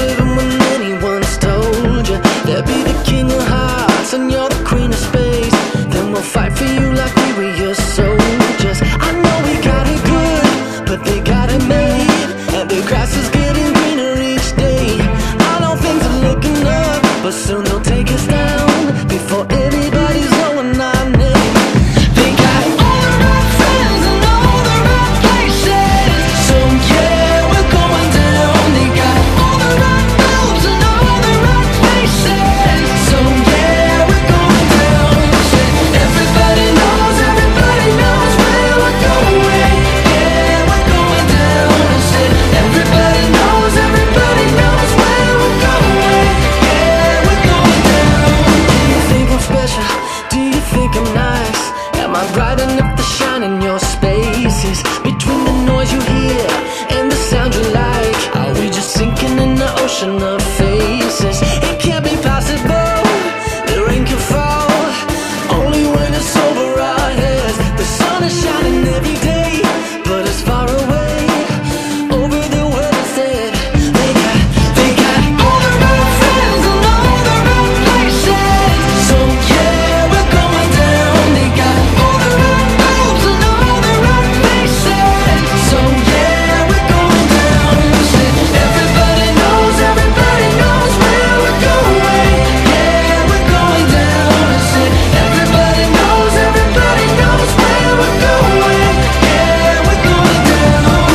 even when anyone's told you. They'll be the king of hearts and you're the queen of space. Then we'll fight for you like we were your soldiers. I know we got it good, but they got it made, and the grass is getting greener each day. I know things are looking up, but soon they'll take us down before anybody's knowing our name. They got all the right friends and all the right places, so yeah, we're going down. They got all the right moves and all the right faces, so yeah, we're going down. Everybody knows where we're going. Yeah, we're going down. Everybody knows where we're going. Yeah, we're going down. Do you think I'm special? Do you think I'm nice? Am I bright enough to shine in your spaces? Between the noise you hear and the sound you like, are we just sinking in the ocean of faces? It can't be possible, the rain can fall only when it's over our heads. The sun is shining every day, but it's far away over the world instead. They got all the right friends and all the right places, so yeah, we're going down. They got all the right moves and all the right faces, so yeah, we're going down. Everybody knows where we're going. Yeah, we're going down. Everybody knows where we're going. Yeah, we're going down.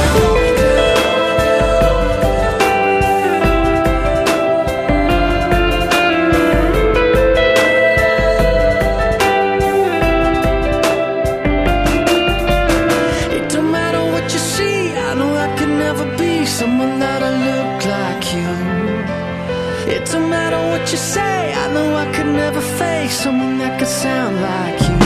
It don't matter what you see, I know I could never be someone that'll look like you. It don't matter what you say, I know I could never face someone that could sound like you.